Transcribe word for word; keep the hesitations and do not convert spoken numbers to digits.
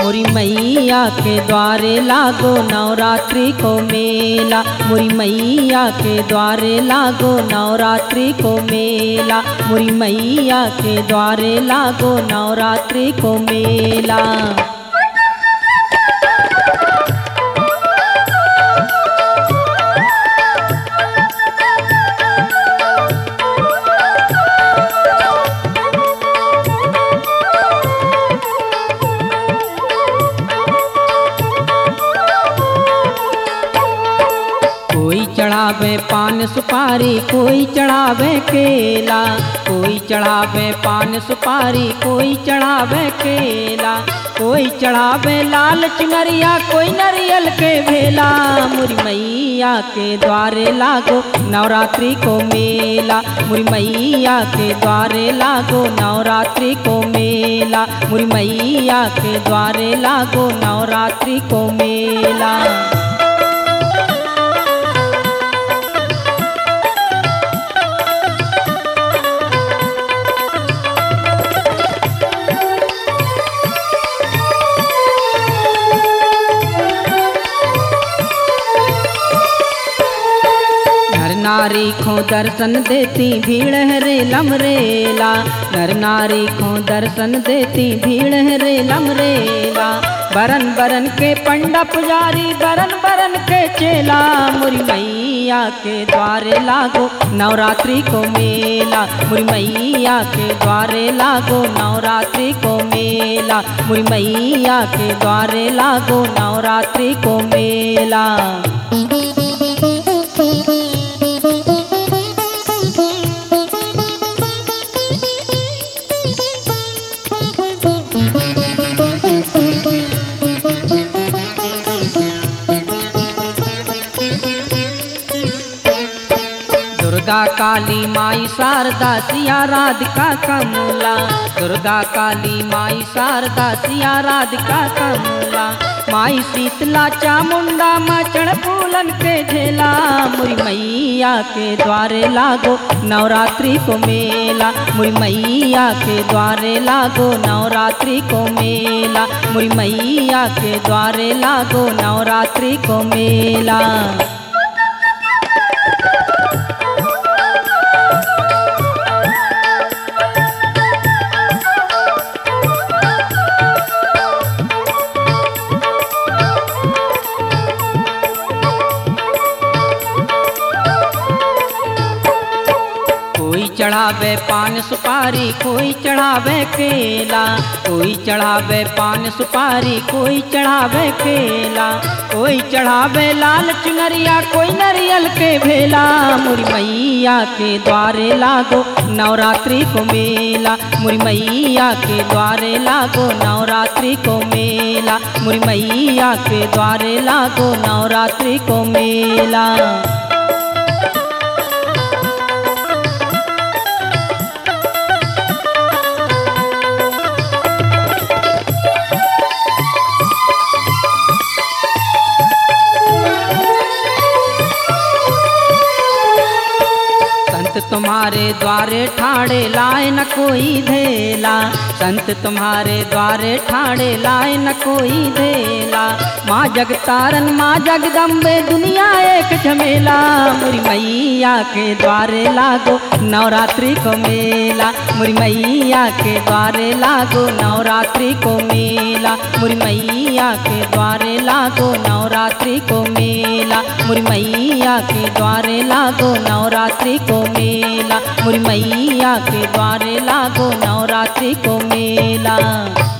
मोरी मैया के द्वारे लागो नवरात्रि को मेला। मोरी मैया के द्वारे लागो नवरात्रि को मेला। मोरी मैया के द्वारे लागो नवरात्रि को मेला। कोई चढ़ावे पान सुपारी, कोई चढ़ावे केला। कोई चढ़ावे पान सुपारी, कोई चढ़ावे केला। कोई चढ़ावे लाल चुनरिया, कोई नरियल के भेला। मोरी मैया के द्वारे लागो नवरात्रि को मेला। मोरी मैया के द्वारे लागो नवरात्रि को मेला। मोरी मैया के द्वारे लागो नवरात्रि को मेला। नारी को दर्शन देती भीड़ है रे लमरेला। नर नारी को दर्शन देती भीड़ है रे लमरेला। बरन बरन के पंडा पुजारी, बरन बरन के चेला। मोरी मैया के द्वारे लागो नवरात्रि को मेला। मोरी मैया के द्वारे लागो नवरात्रि को मेला। मोरी मैया के द्वारे लागो नवरात्रि को मेला। दुर्गा काली माई शारदा सिया राधिका कमला। दुर्गा काली माई शारदा सिया राधिका कमला। माई शीतला चामुंडा मचड़ फूलन के झेला। मोरी मैया के द्वारे लागो नवरात्रि को मेला। मोरी मैया के द्वारे लागो नवरात्रि को मेला। मोरी मैया के द्वारे लागो नवरात्रि को मेला। कोई चढ़ावे पान सुपारी, कोई चढ़ावे केला। कोई चढ़ावे पान सुपारी, कोई चढ़ावे केला। कोई चढ़ावे लाल चुनरिया, कोई नरियल के भेला। मोरी मैया के द्वारे लागो नवरात्रि को मेला। मोरी मैया के द्वारे लागो नवरात्रि को मेला। मोरी मैया के द्वारे लागो नवरात्रि को मेला। संत तुम्हारे द्वारे ठाड़े लाए न कोई धेला। संत तुम्हारे द्वारे ठाड़े लाए न कोई धेला। माँ जगतारन माँ जगदम्बे दुनिया एक झमेला। मोरी मैया के द्वारे लागो नवरात्रि को मेला। मोरी मैया के द्वारे लागो नवरात्रि को मेला। मोरी मैया के द्वारे लागो नवरात्रि को मेला। मोरी मैया के द्वारे लागो नवरात्रि को मेला। मोरी मैया के द्वारे लागो नवरात्रि को मेला।